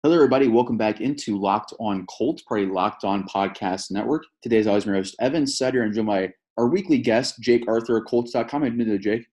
Hello, everybody. Welcome back into Locked On Colts, part of the Locked On Podcast Network. Today, as always, my host, Evan Sutter, and joined by our weekly guest, Jake Arthur of Colts.com. How are you doing today, Jake?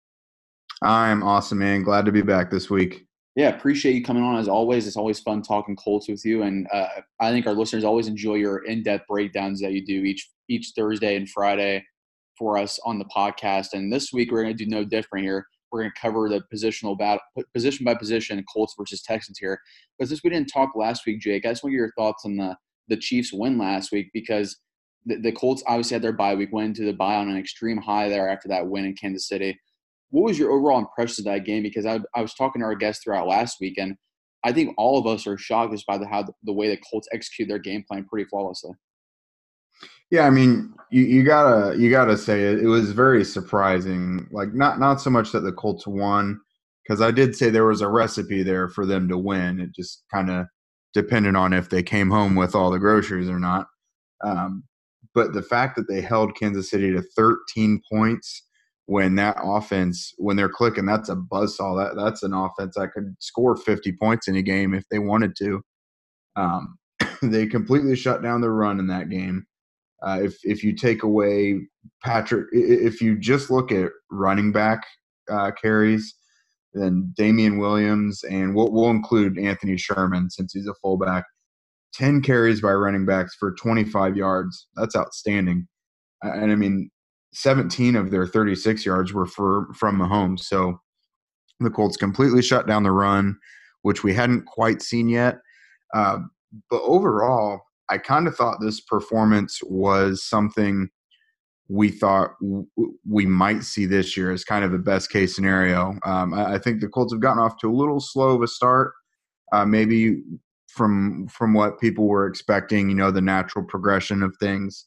I'm awesome, man. Glad to be back this week. Yeah, appreciate you coming on as always. It's always fun talking Colts with you, and I think our listeners always enjoy your in-depth breakdowns that you do each Thursday and Friday for us on the podcast. And this week, we're going to do no different here. We're going to cover the positional battle, position by position, Colts versus Texans here. But since we didn't talk last week, Jake, I just want to get your thoughts on the Chiefs' win last week because the Colts obviously had their bye week, went into the bye on an extreme high there after that win in Kansas City. What was your overall impression of that game? Because I was talking to our guests throughout last week, and I think all of us are shocked just by the way the Colts execute their game plan pretty flawlessly. Yeah, I mean, you gotta say it was very surprising. Like not so much that the Colts won, because I did say there was a recipe there for them to win. It just kind of depended on if they came home with all the groceries or not. Um, but the fact that they held Kansas City to 13 points when that offense, when they're clicking, that's a buzzsaw. That's an offense that could score 50 points in a game if they wanted to. Um, they completely shut down the run in that game. If you take away Patrick, if you just look at running back carries, then Damian Williams, and we'll include Anthony Sherman since he's a fullback. 10 carries by running backs for 25 yards. That's outstanding. And I mean, 17 of their 36 yards were from Mahomes. So the Colts completely shut down the run, which we hadn't quite seen yet. Uh, but overall, I kind of thought this performance was something we thought we might see this year as kind of a best case scenario. I think the Colts have gotten off to a little slow of a start, maybe from what people were expecting. The natural progression of things.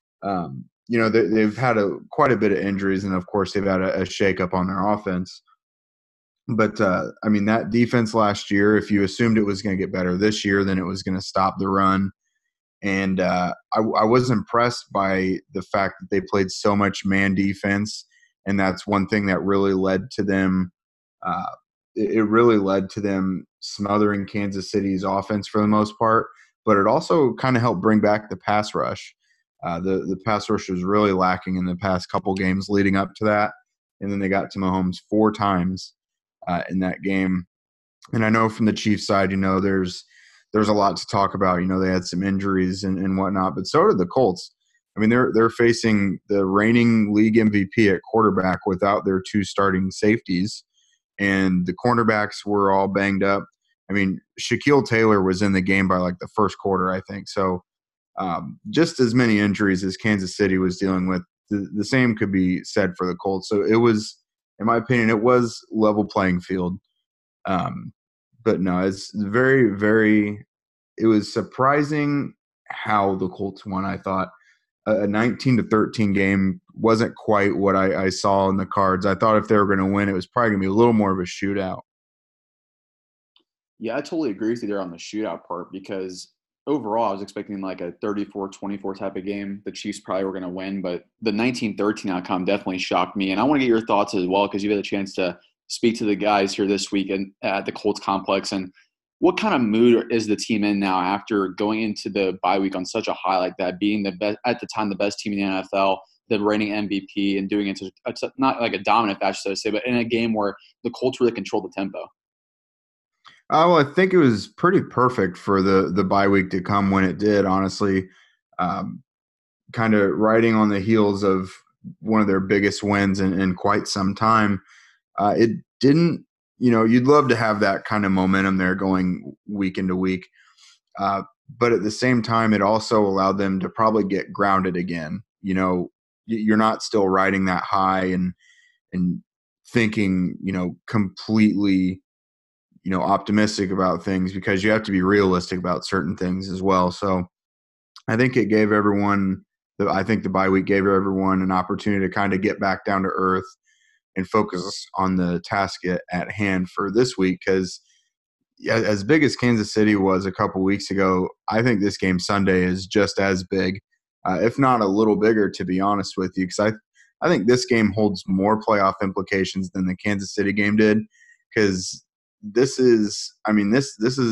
They've had quite a bit of injuries, and of course they've had a shakeup on their offense. But I mean, that defense last year, if you assumed it was going to get better this year, then it was going to stop the run. And I was impressed by the fact that they played so much man defense, and that's one thing that really led to them. It really led to them smothering Kansas City's offense for the most part, but it also kind of helped bring back the pass rush. The pass rush was really lacking in the past couple games leading up to that, and then they got to Mahomes 4 times in that game. And I know from the Chiefs side, there's a lot to talk about. They had some injuries and whatnot, but so did the Colts. I mean, they're facing the reigning league MVP at quarterback without their 2 starting safeties, and the cornerbacks were all banged up. I mean, Shaquille Taylor was in the game by like the first quarter, I think. So just as many injuries as Kansas City was dealing with, the same could be said for the Colts. So it was, in my opinion, it was level playing field. But no, it's very, very – it was surprising how the Colts won, I thought. A 19-13 game wasn't quite what I saw in the cards. I thought if they were going to win, it was probably going to be a little more of a shootout. Yeah, I totally agree with you there on the shootout part because overall I was expecting like a 34-24 type of game. The Chiefs probably were going to win, but the 19-13 outcome definitely shocked me. And I want to get your thoughts as well because you've had a chance to speak to the guys here this week at the Colts complex. And what kind of mood is the team in now after going into the bye week on such a high like that, being the best at the time, the best team in the NFL, the reigning MVP, and doing it to not like a dominant fashion, so to say, but in a game where the Colts really controlled the tempo? Well, I think it was pretty perfect for the bye week to come when it did, honestly. Um, Kind of riding on the heels of one of their biggest wins in quite some time. It didn't, you'd love to have that kind of momentum there going week into week. But at the same time, it also allowed them to probably get grounded again. You're not still riding that high and thinking, completely, optimistic about things, because you have to be realistic about certain things as well. So I think it gave everyone I think the bye week gave everyone an opportunity to kind of get back down to earth and focus on the task at hand for this week. Because as big as Kansas City was a couple weeks ago, I think this game Sunday is just as big, if not a little bigger, to be honest with you. Because I think this game holds more playoff implications than the Kansas City game did. Because this is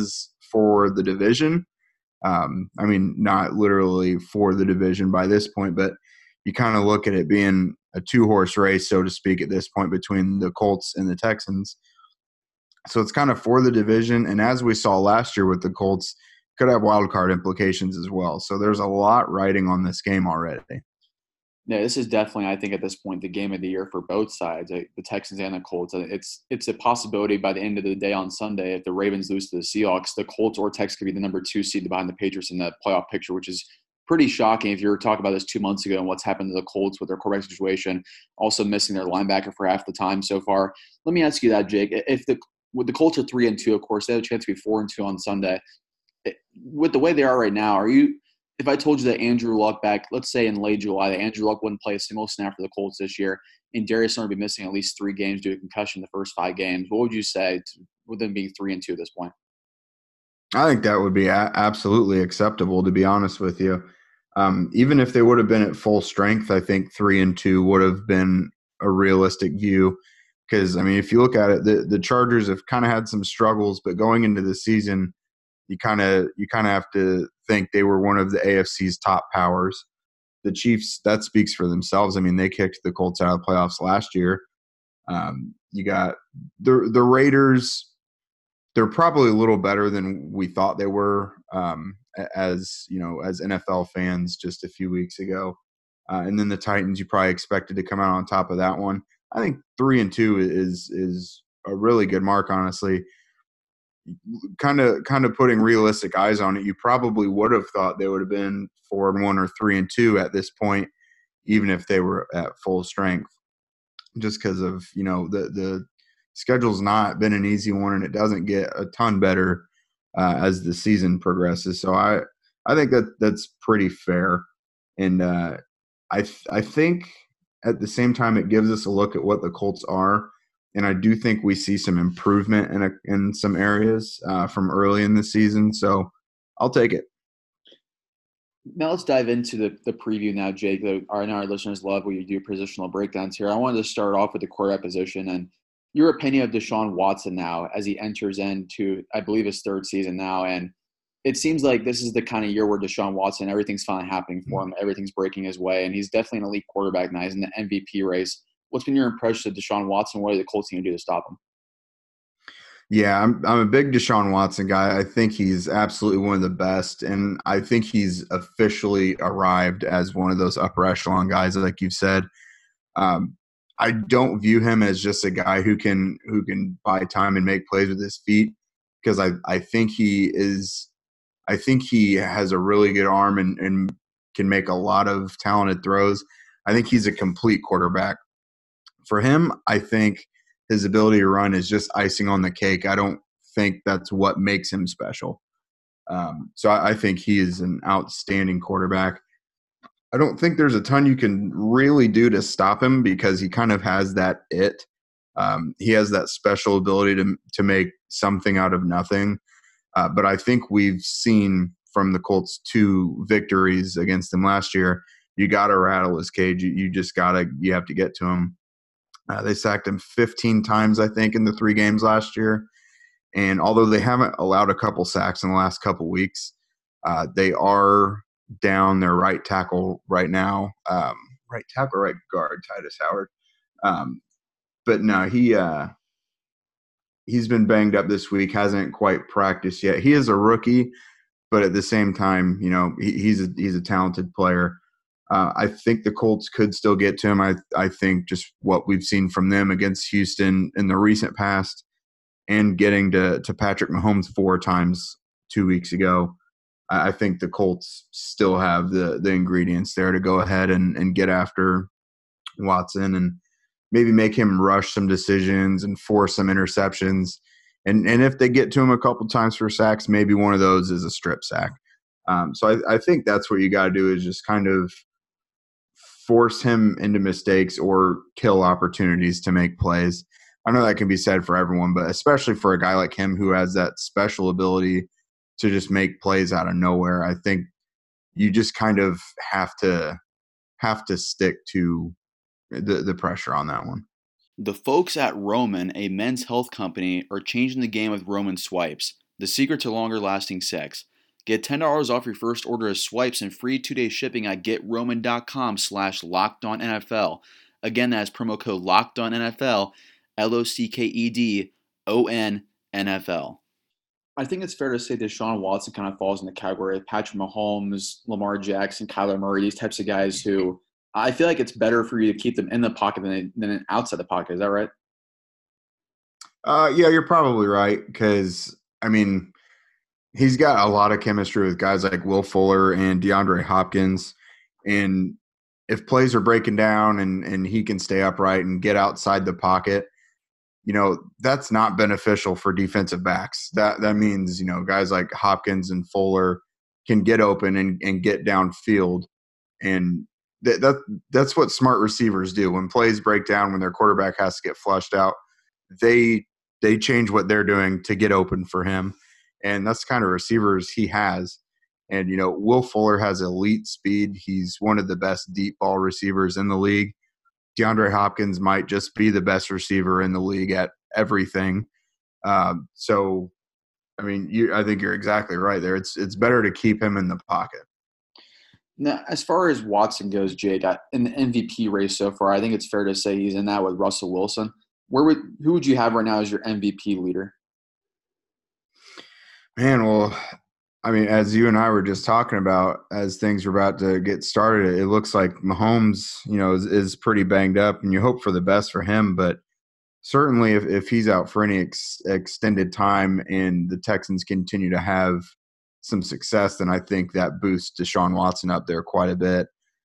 for the division. I mean, not literally for the division by this point, but you kind of look at it being a two-horse race, so to speak, at this point between the Colts and the Texans. So it's kind of for the division. And as we saw last year with the Colts, could have wild card implications as well. So there's a lot riding on this game already. Yeah, this is definitely, I think, at this point, the game of the year for both sides, the Texans and the Colts. It's a possibility by the end of the day on Sunday, if the Ravens lose to the Seahawks, the Colts or Texans could be the number 2 seed behind the Patriots in the playoff picture, which is pretty shocking if you were talking about this 2 months ago and what's happened to the Colts with their quarterback situation, also missing their linebacker for half the time so far. Let me ask you that, Jake. With the Colts are 3-2, of course, they have a chance to be 4-2 on Sunday. With the way they are right now, if I told you that Andrew Luck back, let's say in late July, that Andrew Luck wouldn't play a single snap for the Colts this year, and Darius Leonard would be missing at least 3 games due to concussion the first 5 games, what would you say with them being 3-2 at this point? I think that would be absolutely acceptable, to be honest with you. Even if they would have been at full strength, I think 3-2 would have been a realistic view. Because, I mean, if you look at it, the Chargers have kind of had some struggles, but going into the season, you kind of have to think they were one of the AFC's top powers. The Chiefs, that speaks for themselves. I mean, they kicked the Colts out of the playoffs last year. You got the Raiders. They're probably a little better than we thought they were, as NFL fans just a few weeks ago. And then the Titans, you probably expected to come out on top of that one. I think 3-2 is a really good mark, honestly. Kind of putting realistic eyes on it, you probably would have thought they would have been 4-1 or 3-2 at this point, even if they were at full strength, just because of the schedule's not been an easy one, and it doesn't get a ton better as the season progresses. So I think that's pretty fair, and I think at the same time it gives us a look at what the Colts are. And I do think we see some improvement in some areas from early in the season. So I'll take it. Now let's dive into the preview now, Jake. I know our listeners love when you do positional breakdowns here. I wanted to start off with the quarterback position and your opinion of Deshaun Watson now as he enters into, I believe, his 3rd season now. And it seems like this is the kind of year where Deshaun Watson, everything's finally happening for him. Everything's breaking his way. And he's definitely an elite quarterback now. He's in the MVP race. What's been your impression of Deshaun Watson? What are the Colts going to do to stop him? Yeah, I'm a big Deshaun Watson guy. I think he's absolutely one of the best, and I think he's officially arrived as one of those upper echelon guys, like you've said. I don't view him as just a guy who can buy time and make plays with his feet, because I think he has a really good arm and can make a lot of talented throws. I think he's a complete quarterback. For him, I think his ability to run is just icing on the cake. I don't think that's what makes him special. So I think he is an outstanding quarterback. I don't think there's a ton you can really do to stop him, because he kind of has that it. He has that special ability to make something out of nothing. But I think we've seen from the Colts 2 victories against them last year, you got to rattle his cage. You have to get to him. They sacked him 15 times, I think, in the 3 games last year. And although they haven't allowed a couple sacks in the last couple weeks, they are down their right tackle right now. Right tackle, right guard, Titus Howard. But no, he's been banged up this week, hasn't quite practiced yet. He is a rookie, but at the same time, he's a talented player. I think the Colts could still get to him. I think just what we've seen from them against Houston in the recent past, and getting to Patrick Mahomes 4 times 2 weeks ago, I think the Colts still have the ingredients there to go ahead and get after Watson and maybe make him rush some decisions and force some interceptions. And if they get to him a couple times for sacks, maybe one of those is a strip sack. So I think that's what you got to do, is just kind of force him into mistakes or kill opportunities to make plays. I know that can be said for everyone, but especially for a guy like him who has that special ability to just make plays out of nowhere, I think you just kind of have to stick to the pressure on that one. The folks at Roman, a men's health company, are changing the game with Roman swipes. The secret to longer lasting sex. Get $10 off your first order of swipes and free 2-day shipping at GetRoman.com/LockedOnNFL. Again, that's promo code LockedOnNFL, LOCKEDON NFL. I think it's fair to say Deshaun Watson kind of falls in the category of Patrick Mahomes, Lamar Jackson, Kyler Murray, these types of guys who I feel like it's better for you to keep them in the pocket than outside the pocket. Is that right? Yeah, you're probably right because, I mean, he's got a lot of chemistry with guys like Will Fuller and DeAndre Hopkins. And if plays are breaking down and he can stay upright and get outside the pocket, that's not beneficial for defensive backs. That means, guys like Hopkins and Fuller can get open and get downfield. And that's what smart receivers do. When plays break down, when their quarterback has to get flushed out, they change what they're doing to get open for him. And that's the kind of receivers he has. And, Will Fuller has elite speed. He's one of the best deep ball receivers in the league. DeAndre Hopkins might just be the best receiver in the league at everything. So, I mean, I think you're exactly right there. It's better to keep him in the pocket. Now, as far as Watson goes, Jake, in the MVP race so far, I think it's fair to say he's in that with Russell Wilson. Who would you have right now as your MVP leader? Man, well, I mean, as you and I were just talking about, as things are about to get started, it looks like Mahomes, is pretty banged up, and you hope for the best for him. But certainly, if he's out for any extended time and the Texans continue to have some success, then I think that boosts Deshaun Watson up there quite a bit.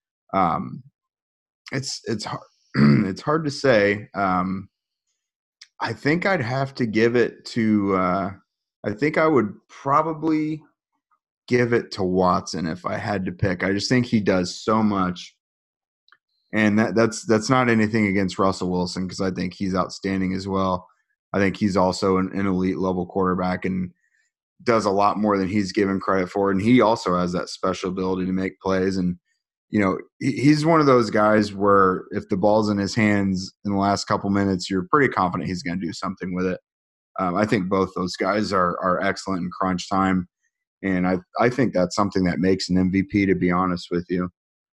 It's hard. It's hard to say. I think I'd have to give it to. I think I would probably give it to Watson if I had to pick. I just think he does so much, and that's not anything against Russell Wilson because I think he's outstanding as well. I think he's also an elite level quarterback and does a lot more than he's given credit for, and he also has that special ability to make plays. And he's one of those guys where if the ball's in his hands in the last couple minutes, you're pretty confident he's going to do something with it. I think both those guys are excellent in crunch time. And I think that's something that makes an MVP, to be honest with you.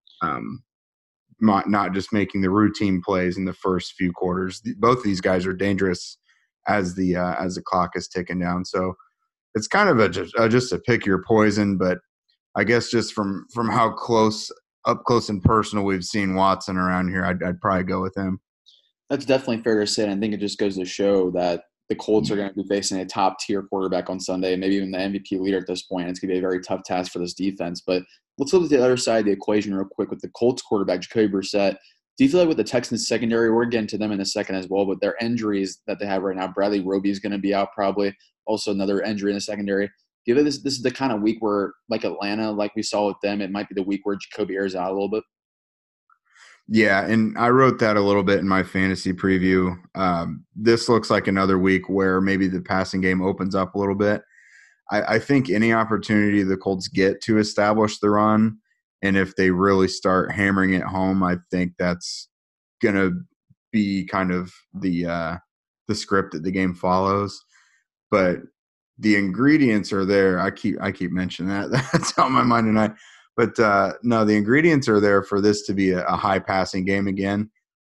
Not just making the routine plays in the first few quarters. Both of these guys are dangerous as the clock is ticking down. So it's kind of just a pick your poison. But I guess just from how up close and personal we've seen Watson around here, I'd probably go with him. That's definitely fair to say. And I think it just goes to show that the Colts are going to be facing a top-tier quarterback on Sunday, maybe even the MVP leader at this point. It's going to be a very tough task for this defense. But let's look at the other side of the equation real quick with the Colts quarterback, Jacoby Brissett. Do you feel like with the Texans secondary, we're getting to them in a second as well, but their injuries that they have right now, Bradley Roby is going to be out probably, also another injury in the secondary. Do you feel this is the kind of week where, like Atlanta, like we saw with them, it might be the week where Jacoby airs out a little bit? Yeah, and I wrote that a little bit in my fantasy preview. This looks like another week where maybe the passing game opens up a little bit. I think any opportunity the Colts get to establish the run, and if they really start hammering it home, I think that's going to be kind of the script that the game follows. But the ingredients are there. I keep mentioning that. That's on my mind tonight. But no, the ingredients are there for this to be a high passing game again.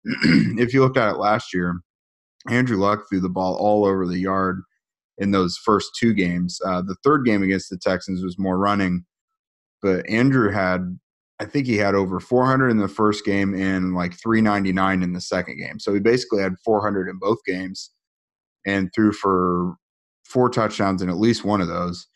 If you looked at it last year, Andrew Luck threw the ball all over the yard in those first two games. The third game against the Texans was more running, but Andrew I think he had over 400 in the first game and like 399 in the second game. So he basically had 400 in both games and threw for 4 touchdowns in at least one of those.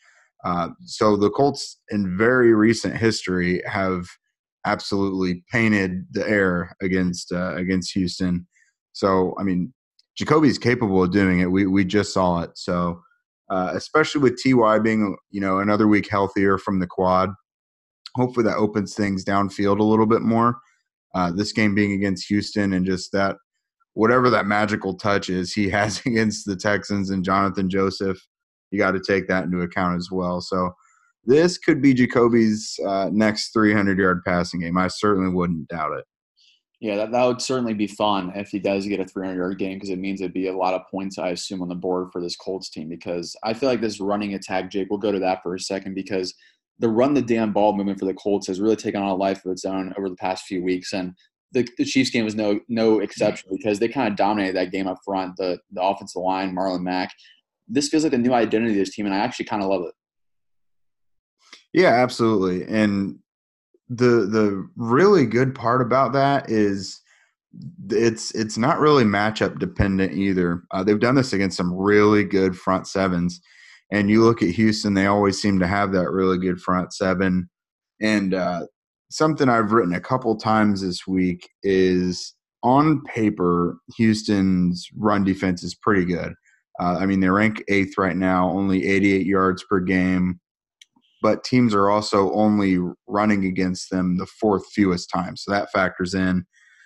So the Colts in very recent history have absolutely painted the air against Houston. So, I mean, Jacoby's capable of doing it. We just saw it. So, especially with T.Y. being, another week healthier from the quad, hopefully that opens things downfield a little bit more. This game being against Houston and just that, whatever that magical touch is he has against the Texans and Jonathan Joseph, you got to take that into account as well. So this could be Jacoby's next 300-yard passing game. I certainly wouldn't doubt it. Yeah, that would certainly be fun if he does get a 300-yard game because it means it'd be a lot of points, I assume, on the board for this Colts team because I feel like this running attack, Jake, we'll go to that for a second because the run the damn ball movement for the Colts has really taken on a life of its own over the past few weeks. And the Chiefs game was no exception because they kind of dominated that game up front, the offensive line, Marlon Mack. This feels like a new identity of this team, and I actually kind of love it. Yeah, absolutely. And the really good part about that is it's not really matchup dependent either. They've done this against some really good front sevens, and you look at Houston; they always seem to have that really good front seven. And something I've written a couple times this week is on paper, Houston's run defense is pretty good. I mean, they rank 8th right now, only 88 yards per game, but teams are also only running against them the 4th fewest times. So that factors in.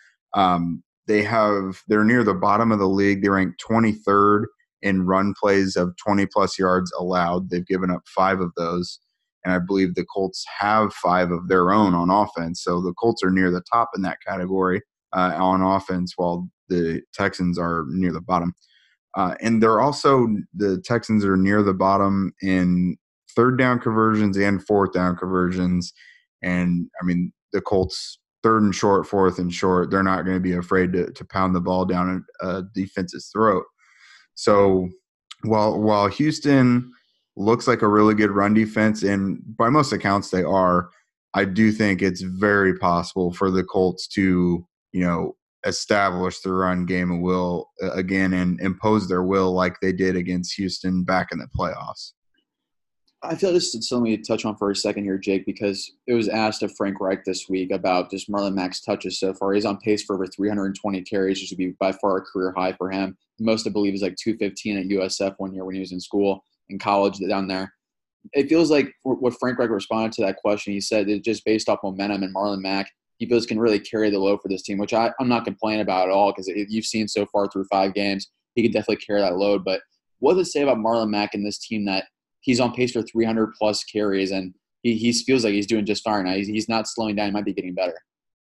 They're near the bottom of the league. They rank 23rd in run plays of 20-plus yards allowed. They've given up 5 of those, and I believe the Colts have 5 of their own on offense. So the Colts are near the top in that category on offense, while the Texans are near the bottom. And the Texans are near the bottom in 3rd down conversions and 4th down conversions. And, I mean, the Colts, 3rd and short, 4th and short, they're not going to be afraid to pound the ball down a defense's throat. So while Houston looks like a really good run defense, and by most accounts they are, I do think it's very possible for the Colts to, establish the run game of will again and impose their will like they did against Houston back in the playoffs. I feel this is something to touch on for a second here, Jake, because it was asked of Frank Reich this week about just Marlon Mack's touches so far. He's on pace for over 320 carries, which would be by far a career high for him. The most, I believe, is like 215 at USF one year when he was in school, in college down there. It feels like what Frank Reich responded to that question, he said it's just based off momentum, and Marlon Mack, he feels can really carry the load for this team, which I'm not complaining about at all because you've seen so far through 5 games, he can definitely carry that load. But what does it say about Marlon Mack and this team that he's on pace for 300-plus carries, and he feels like he's doing just fine now. He's not slowing down. He might be getting better.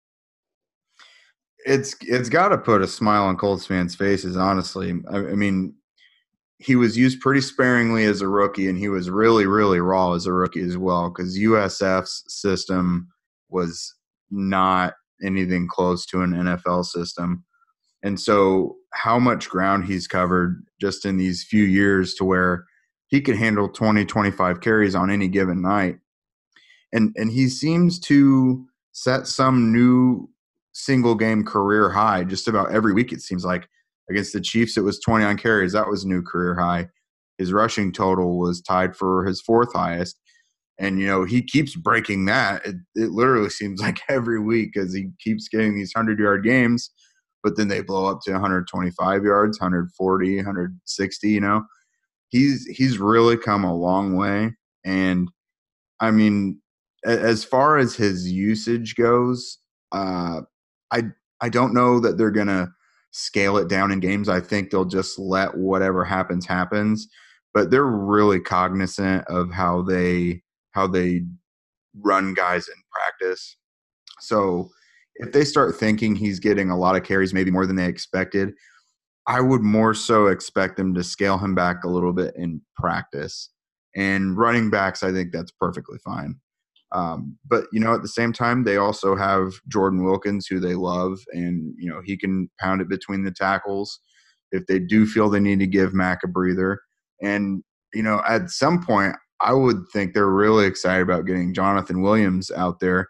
It's got to put a smile on Colts fans' faces, honestly. I mean, he was used pretty sparingly as a rookie, and he was really, really raw as a rookie as well because USF's system was not anything close to an NFL system. And so how much ground he's covered just in these few years to where he could handle 20, 25 carries on any given night. And he seems to set some new single-game career high just about every week, it seems like. Against the Chiefs, it was 29 carries. That was a new career high. His rushing total was tied for his 4th highest. And, he keeps breaking that. It literally seems like every week because he keeps getting these 100-yard games, but then they blow up to 125 yards, 140, 160, He's really come a long way. And, I mean, as far as his usage goes, I don't know that they're going to scale it down in games. I think they'll just let whatever happens. But they're really cognizant of how they run guys in practice. So if they start thinking he's getting a lot of carries, maybe more than they expected, I would more so expect them to scale him back a little bit in practice. And running backs, I think that's perfectly fine. But, at the same time, they also have Jordan Wilkins, who they love, and, he can pound it between the tackles if they do feel they need to give Mack a breather. And, at some point, I would think they're really excited about getting Jonathan Williams out there.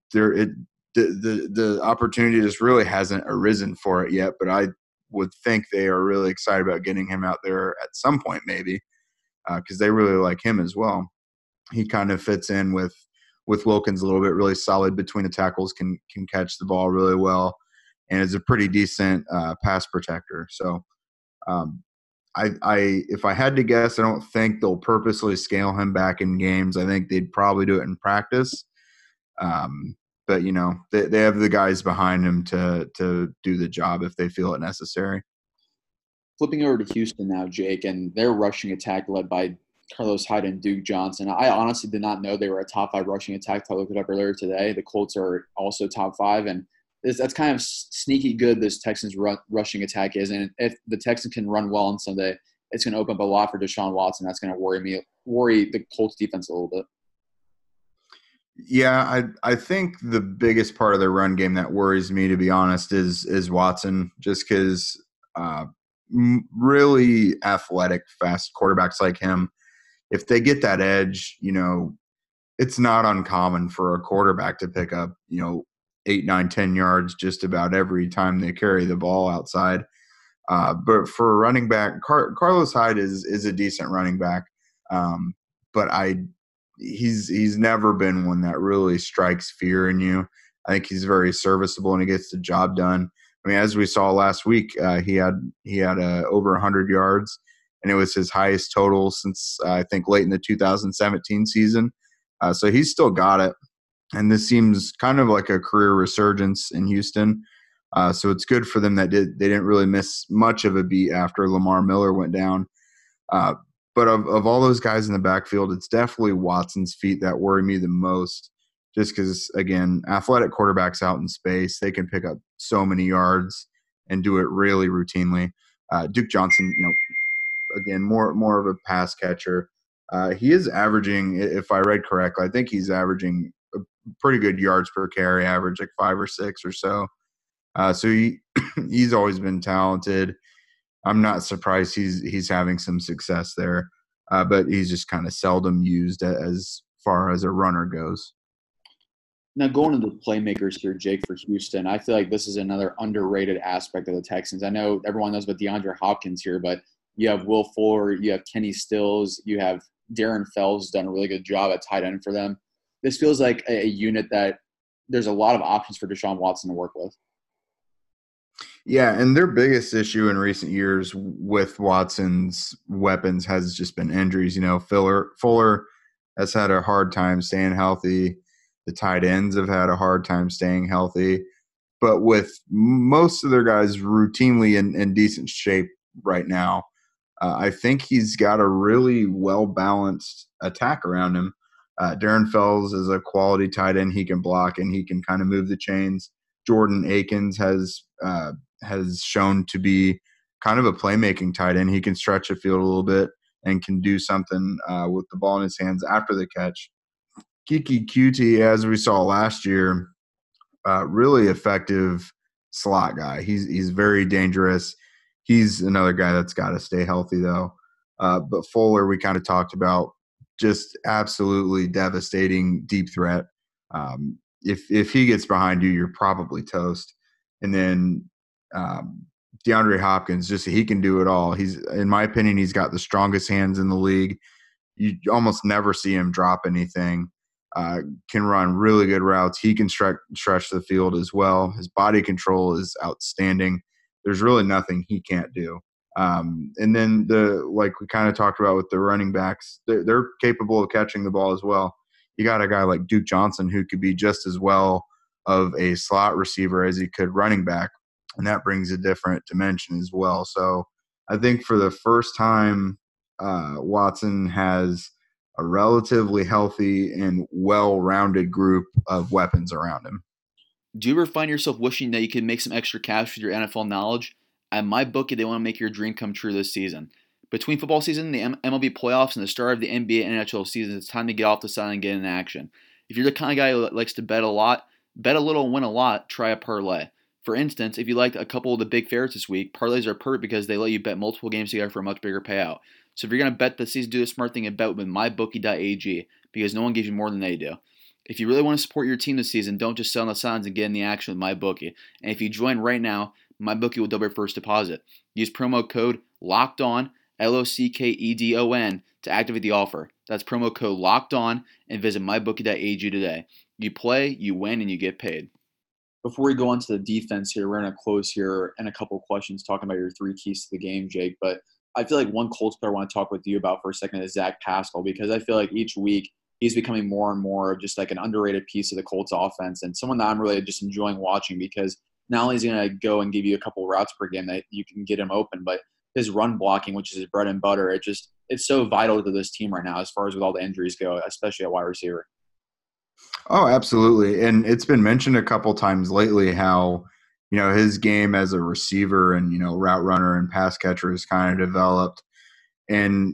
The opportunity just really hasn't arisen for it yet, but I would think they are really excited about getting him out there at some point maybe because they really like him as well. He kind of fits in with Wilkins a little bit, really solid between the tackles, can catch the ball really well, and is a pretty decent pass protector. So if I had to guess, I don't think they'll purposely scale him back in games. I think they'd probably do it in practice. But, they have the guys behind him to do the job if they feel it necessary. Flipping over to Houston now, Jake, and their rushing attack led by Carlos Hyde and Duke Johnson. I honestly did not know they were a top 5 rushing attack until I looked it up earlier today. The Colts are also top 5, and that's kind of sneaky good this Texans rushing attack is. And if the Texans can run well on Sunday, it's going to open up a lot for Deshaun Watson. That's going to worry the Colts defense a little bit. Yeah, I think the biggest part of their run game that worries me, to be honest, is Watson, just because really athletic, fast quarterbacks like him, if they get that edge, it's not uncommon for a quarterback to pick up, 8, 9, 10 yards just about every time they carry the ball outside. But for a running back, Carlos Hyde is a decent running back, but he's never been one that really strikes fear in you. I think he's very serviceable and he gets the job done. I mean, as we saw last week, he had over 100 yards, and it was his highest total since I think late in the 2017 season. So he's still got it, and this seems kind of like a career resurgence in Houston. So it's good for them that they didn't really miss much of a beat after Lamar Miller went down. But of all those guys in the backfield, it's definitely Watson's feet that worry me the most, just because, again, athletic quarterbacks out in space, they can pick up so many yards and do it really routinely. Duke Johnson, again, more of a pass catcher. He is averaging, if I read correctly, I think he's averaging a pretty good yards per carry average, like 5 or 6 or so. So he's always been talented. I'm not surprised he's having some success there, but he's just kind of seldom used as far as a runner goes. Now, going to the playmakers here, Jake, for Houston, I feel like this is another underrated aspect of the Texans. I know everyone knows about DeAndre Hopkins here, but you have Will Fuller, you have Kenny Stills, you have Darren Fells done a really good job at tight end for them. This feels like a unit that there's a lot of options for Deshaun Watson to work with. Yeah, and their biggest issue in recent years with Watson's weapons has just been injuries. Fuller has had a hard time staying healthy. The tight ends have had a hard time staying healthy. But with most of their guys routinely in decent shape right now, I think he's got a really well-balanced attack around him. Darren Fells is a quality tight end. He can block and he can kind of move the chains. Jordan Akins has shown to be kind of a playmaking tight end. He can stretch the field a little bit and can do something with the ball in his hands after the catch. Kiki Cutie, as we saw last year, really effective slot guy. He's very dangerous. He's another guy that's got to stay healthy, though. But Fuller, we kind of talked about, just absolutely devastating deep threat. If he gets behind you, you're probably toast. And then DeAndre Hopkins, he can do it all. In my opinion, he's got the strongest hands in the league. You almost never see him drop anything. Can run really good routes. He can stretch the field as well. His body control is outstanding. There's really nothing he can't do. And then like we kind of talked about with the running backs, they're capable of catching the ball as well. You got a guy like Duke Johnson who could be just as well of a slot receiver as he could running back, and that brings a different dimension as well. So I think for the first time, Watson has a relatively healthy and well-rounded group of weapons around him. Do you ever find yourself wishing that you could make some extra cash with your NFL knowledge? At MyBookie, they want to make your dream come true this season. Between football season, the MLB playoffs, and the start of the NBA and NHL season, it's time to get off the side and get in action. If you're the kind of guy who likes to bet a lot, bet a little and win a lot, try a parlay. For instance, if you liked a couple of the big favorites this week, parlays are perfect because they let you bet multiple games together for a much bigger payout. So if you're going to bet this season, do the smart thing and bet with MyBookie.ag because no one gives you more than they do. If you really want to support your team this season, don't just sit on the sidelines and get in the action with MyBookie. And if you join right now, MyBookie will double your first deposit. Use promo code LOCKEDON, LOCKEDON, to activate the offer. That's promo code LOCKEDON and visit MyBookie.ag today. You play, you win, and you get paid. Before we go on to the defense here, we're going to close here and a couple of questions talking about your 3 keys to the game, Jake. But I feel like one Colts player I want to talk with you about for a second is Zach Pascal, because I feel like each week he's becoming more and more of just like an underrated piece of the Colts offense and someone that I'm really just enjoying watching, because not only is he going to go and give you a couple routes per game that you can get him open, but his run blocking, which is his bread and butter, it's so vital to this team right now as far as with all the injuries go, especially at wide receiver. Oh, absolutely. And it's been mentioned a couple times lately how, his game as a receiver and, route runner and pass catcher has kind of developed. And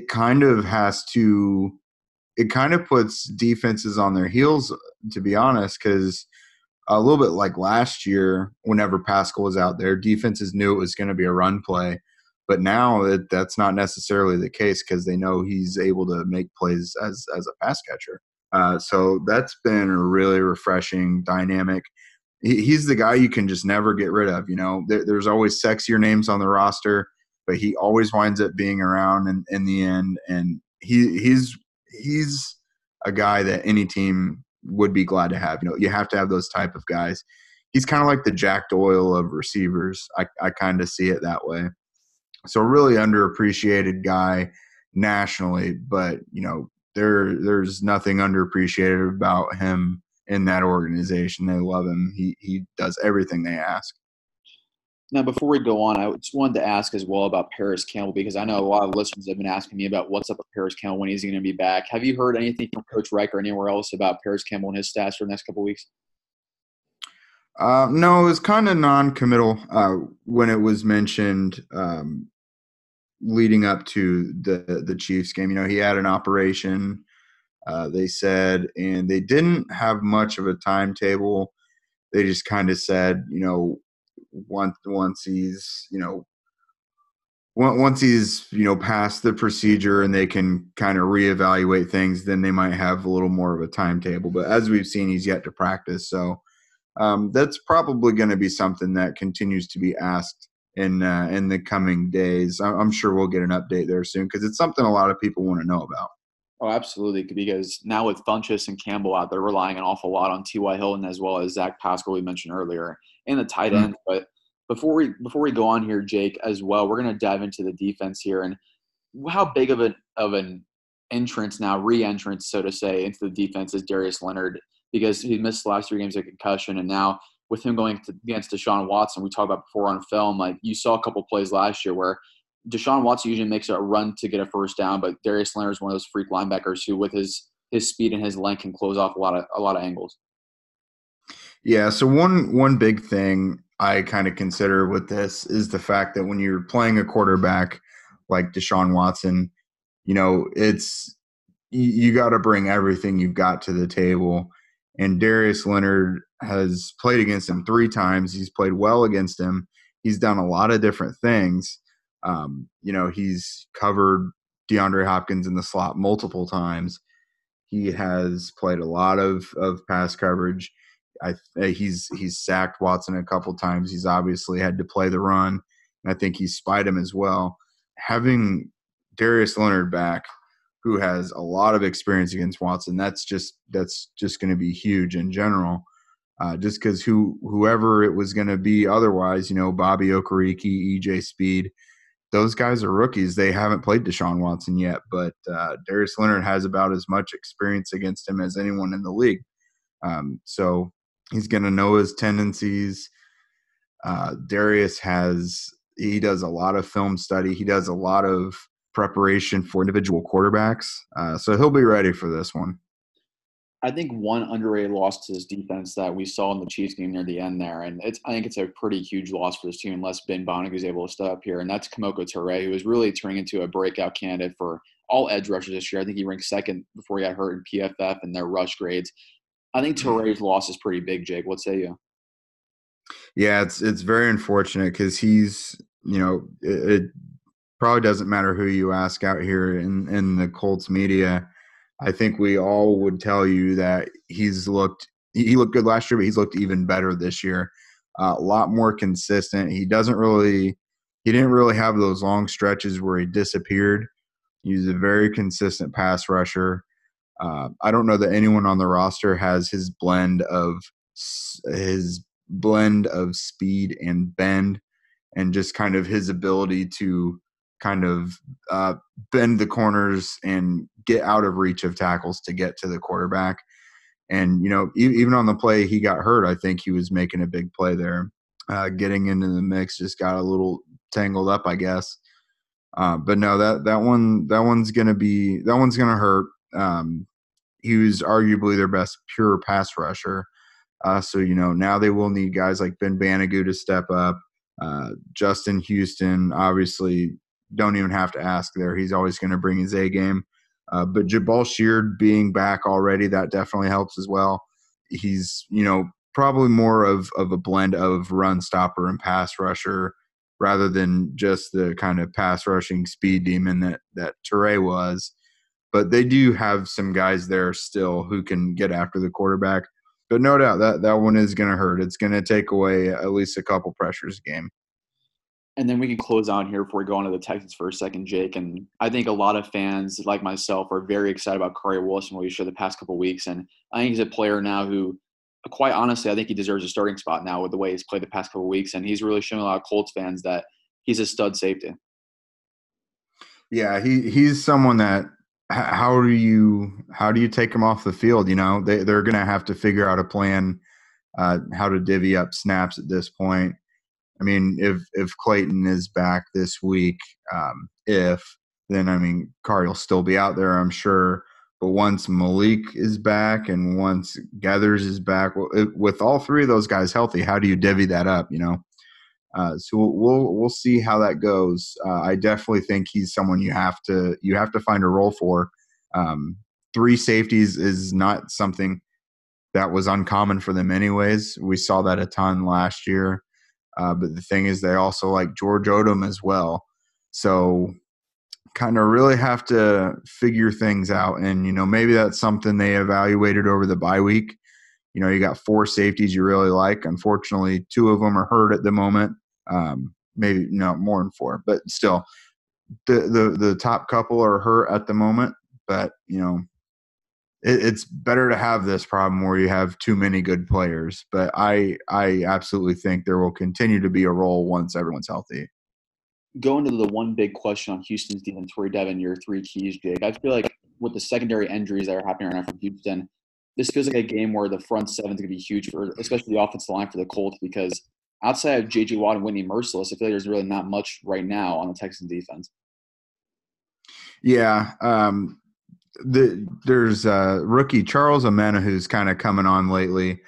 it kind of puts defenses on their heels, to be honest, because a little bit like last year, whenever Pascal was out there, defenses knew it was going to be a run play. But now that's not necessarily the case because they know he's able to make plays as a pass catcher. So that's been a really refreshing dynamic. He's the guy you can just never get rid of. There's always sexier names on the roster, but he always winds up being around in the end. And he's a guy that any team would be glad to have. You have to have those type of guys. He's kind of like the Jack Doyle of receivers. I kind of see it that way. So really underappreciated guy nationally, but there's nothing underappreciated about him in that organization. They love him. He does everything they ask. Now, before we go on, I just wanted to ask as well about Paris Campbell because I know a lot of listeners have been asking me about what's up with Paris Campbell, when he's going to be back. Have you heard anything from Coach Reich or anywhere else about Paris Campbell and his stats for the next couple of weeks? No, it was kind of non-committal when it was mentioned leading up to the Chiefs game. He had an operation, they said, and they didn't have much of a timetable. They just kind of said, once he's past the procedure and they can kind of reevaluate things, then they might have a little more of a timetable. But as we've seen, he's yet to practice, so that's probably going to be something that continues to be asked in the coming days. I'm sure we'll get an update there soon because it's something a lot of people want to know about. Oh, absolutely. Because now with Funchess and Campbell out, they're relying an awful lot on T.Y. Hilton as well as Zach Pascal we mentioned earlier and the tight Mm. end. But before we go on here, Jake, as well, we're going to dive into the defense here and how big of an entrance now, re-entrance, so to say, into the defense is Darius Leonard because he missed the last 3 games of concussion, and now with him going against Deshaun Watson, we talked about before on film, like you saw a couple plays last year where Deshaun Watson usually makes a run to get a first down, but Darius Leonard is one of those freak linebackers who, with his speed and his length, can close off a lot of angles. Yeah. So one big thing I kind of consider with this is the fact that when you're playing a quarterback like Deshaun Watson, it's you got to bring everything you've got to the table. And Darius Leonard has played against him 3 times. He's played well against him. He's done a lot of different things. He's covered DeAndre Hopkins in the slot multiple times. He has played a lot of pass coverage. He's sacked Watson a couple times. He's obviously had to play the run, and I think he's spied him as well. Having Darius Leonard back, who has a lot of experience against Watson, that's just going to be huge in general. Just because whoever it was going to be otherwise, Bobby Okereke, EJ Speed, those guys are rookies. They haven't played Deshaun Watson yet, but Darius Leonard has about as much experience against him as anyone in the league. So he's going to know his tendencies. Darius he does a lot of film study. He does a lot of preparation for individual quarterbacks. So he'll be ready for this one. I think one underrated loss to this defense that we saw in the Chiefs game near the end there, and I think it's a pretty huge loss for this team unless Ben Bonig is able to step up here, and that's Kamoko Toure, who is really turning into a breakout candidate for all edge rushers this year. I think he ranked second before he got hurt in PFF and their rush grades. I think Toure's loss is pretty big, Jake. What say you? Yeah, it's very unfortunate because it probably doesn't matter who you ask out here in the Colts media. I think we all would tell you that he looked good last year, but he's looked even better this year. A lot more consistent. He didn't really have those long stretches where he disappeared. He's a very consistent pass rusher. I don't know that anyone on the roster has his blend of speed and bend, and just kind of his ability to kind of bend the corners and get out of reach of tackles to get to the quarterback. And, even on the play he got hurt, I think he was making a big play there. Getting into the mix just got a little tangled up, I guess. But no, that one's gonna hurt. he was arguably their best pure pass rusher. So, now they will need guys like Ben Banogu to step up. Justin Houston, obviously, don't even have to ask there. He's always going to bring his A game. But Jabal Sheard being back already, that definitely helps as well. He's, probably more of a blend of run stopper and pass rusher rather than just the kind of pass rushing speed demon that Toure was. But they do have some guys there still who can get after the quarterback. But no doubt that one is going to hurt. It's going to take away at least a couple pressures a game. And then we can close out here before we go on to the Texans for a second, Jake. And I think a lot of fans like myself are very excited about Khari Willis and what he showed the past couple of weeks. And I think he's a player now who, quite honestly, I think he deserves a starting spot now with the way he's played the past couple of weeks. And he's really shown a lot of Colts fans that he's a stud safety. Yeah, he's someone that how do you take him off the field? They're going to have to figure out a plan how to divvy up snaps at this point. I mean, if Clayton is back this week, then Khari will still be out there, I'm sure. But once Malik is back and once Gathers is back, with all three of those guys healthy, how do you divvy that up? So we'll see how that goes. I definitely think he's someone you have to find a role for. 3 safeties is not something that was uncommon for them anyways. We saw that a ton last year. But the thing is, they also like George Odom as well. So kind of really have to figure things out. And, maybe that's something they evaluated over the bye week. You got 4 safeties you really like. Unfortunately, 2 of them are hurt at the moment. Maybe more than 4, but still the top couple are hurt at the moment. But, it's better to have this problem where you have too many good players. But I absolutely think there will continue to be a role once everyone's healthy. Going to the one big question on Houston's defense, where Devin, your 3 keys, Jake. I feel like with the secondary injuries that are happening right now from Houston, this feels like a game where the front seven is going to be huge for, especially the offensive line for the Colts, because outside of J.J. Watt and Whitney Merciless, I feel like there's really not much right now on the Texans defense. Yeah. There's rookie Charles Omena who's kind of coming on lately.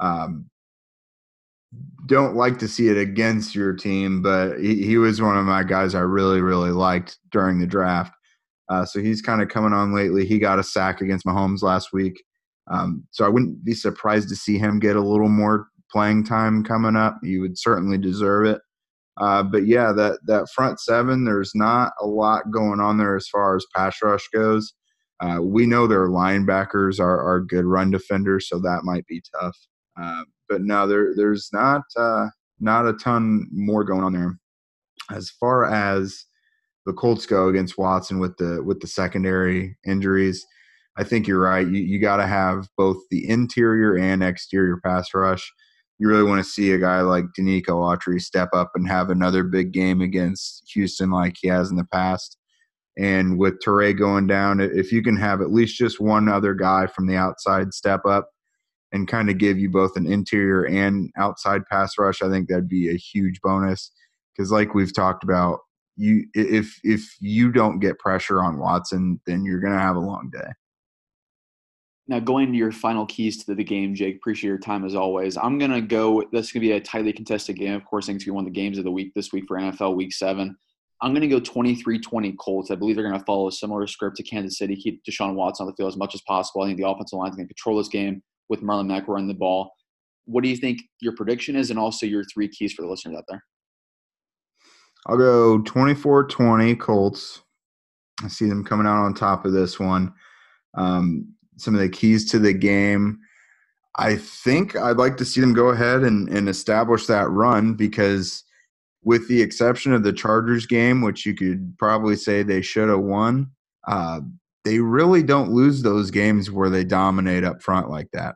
Don't like to see it against your team, but he was one of my guys I really, really liked during the draft. So he's kind of coming on lately. He got a sack against Mahomes last week. So I wouldn't be surprised to see him get a little more playing time coming up. He would certainly deserve it. But yeah, that front seven, there's not a lot going on there as far as pass rush goes. We know their linebackers are good run defenders, so that might be tough. But no, there's not a ton more going on there. As far as the Colts go against Watson with the secondary injuries, I think you're right. You got to have both the interior and exterior pass rush. You really want to see a guy like Denico Autry step up and have another big game against Houston like he has in the past. And with Toure going down, if you can have at least just one other guy from the outside step up and kind of give you both an interior and outside pass rush, I think that'd be a huge bonus. Because like we've talked about, if you don't get pressure on Watson, then you're going to have a long day. Now, going to your final keys to the game, Jake, appreciate your time as always. I'm going to go – that's going to be a tightly contested game. Of course, I think it's going to be one of the games of the week this week for NFL Week 7. I'm going to go 23-20 Colts. I believe they're going to follow a similar script to Kansas City, keep Deshaun Watson on the field as much as possible. I think the offensive line is going to control this game with Marlon Mack running the ball. What do you think your prediction is, and also your 3 keys for the listeners out there? I'll go 24-20 Colts. I see them coming out on top of this one. Some of the keys to the game, I think I'd like to see them go ahead and establish that run, because with the exception of the Chargers game, which you could probably say they should have won, they really don't lose those games where they dominate up front like that.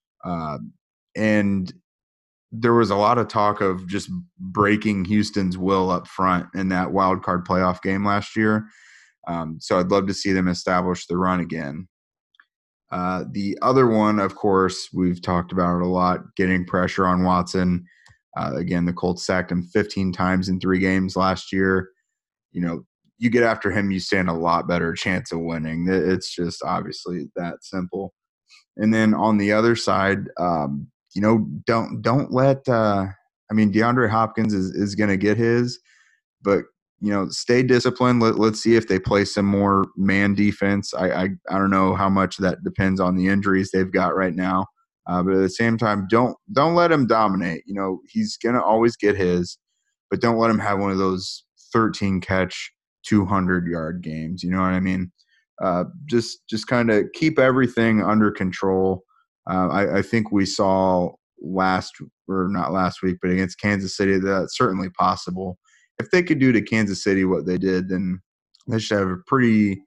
And there was a lot of talk of just breaking Houston's will up front in that wild card playoff game last year. So I'd love to see them establish the run again. The other one, of course, we've talked about it a lot, getting pressure on Watson. Again, the Colts sacked him 15 times in 3 games last year. you get after him, you stand a lot better chance of winning. It's just obviously that simple. And then on the other side, don't let. DeAndre Hopkins is going to get his, but stay disciplined. Let's see if they play some more man defense. I don't know how much that depends on the injuries they've got right now, but at the same time, don't let him dominate. He's going to always get his, but don't let him have one of those 13 catch 200-yard games. You know what I mean? Just kind of keep everything under control. I think we saw not last week, but against Kansas City, that's certainly possible. If they could do to Kansas City what they did, then they should have a pretty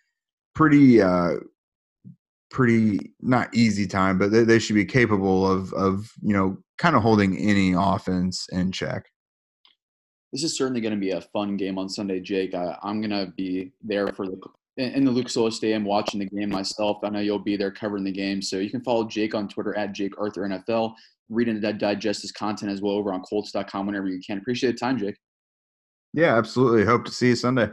not easy time, but they should be capable of kind of holding any offense in check. This is certainly going to be a fun game on Sunday, Jake. I'm going to be there in the Lucas Oil Stadium watching the game myself. I know you'll be there covering the game. So you can follow Jake on Twitter at JakeArthurNFL. Read and digest his content as well over on Colts.com whenever you can. Appreciate the time, Jake. Yeah, absolutely. Hope to see you Sunday.